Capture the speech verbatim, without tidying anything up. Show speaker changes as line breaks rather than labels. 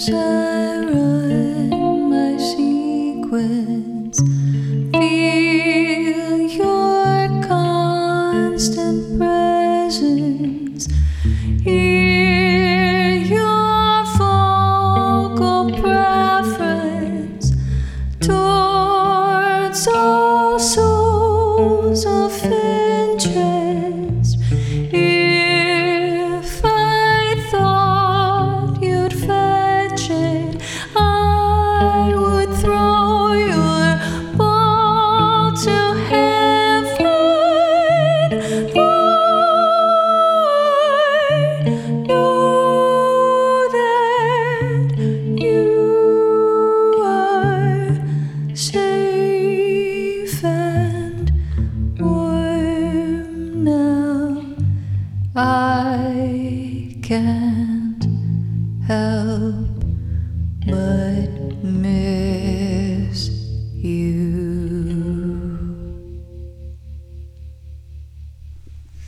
as I run my sequence, feel your constant presence, hear your vocal preference towards all souls of interest. If I thought you'd fetch it, I would throw your ball to heaven. I know that you are safe and warm now. I can't help